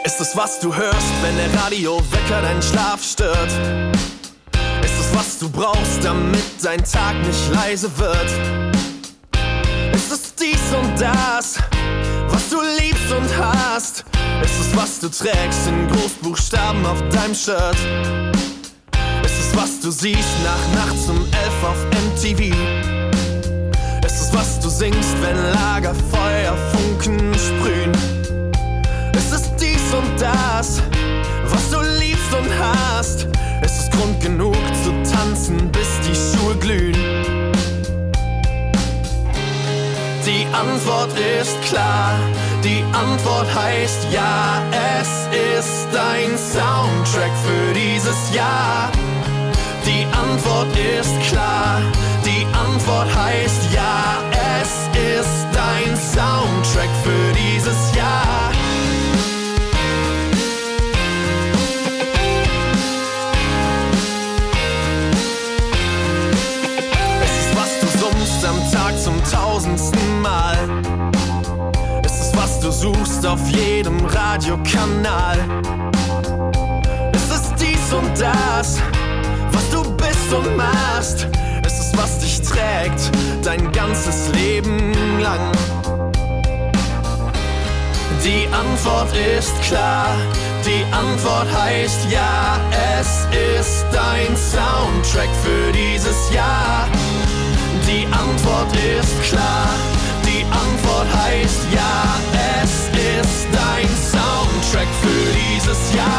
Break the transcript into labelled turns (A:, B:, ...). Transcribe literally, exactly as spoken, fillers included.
A: Ist es, was du hörst, wenn der Radiowecker deinen Schlaf stört? Ist es, was du brauchst, damit dein Tag nicht leise wird? Ist es dies und das, was du liebst und hast? Ist es, was du trägst in Großbuchstaben auf deinem Shirt? Ist es, was du siehst nach nachts um elf auf M T V? Ist es, was du singst, wenn Lagerfeuer Funken sprühen? Ist es dies und das, was du liebst und hast? Ist es Grund genug zu tanzen, bis die Schuhe glühen? Die Antwort ist klar, die Antwort heißt ja, es ist dein Soundtrack für dieses Jahr. Die Antwort ist klar, die Antwort heißt ja, es ist dein Soundtrack für dieses Jahr. Es ist, was du summst am Tag zum tausendsten Mal. Es ist, was du suchst auf jedem Radiokanal. Es ist dies und das, was du bist und machst. Es ist, was dich trägt, dein ganzes Leben lang. Die Antwort ist klar, die Antwort heißt ja, es ist dein Soundtrack für dieses Jahr. Die Antwort ist klar, die Antwort heißt ja, es ist dein Soundtrack für dieses Jahr.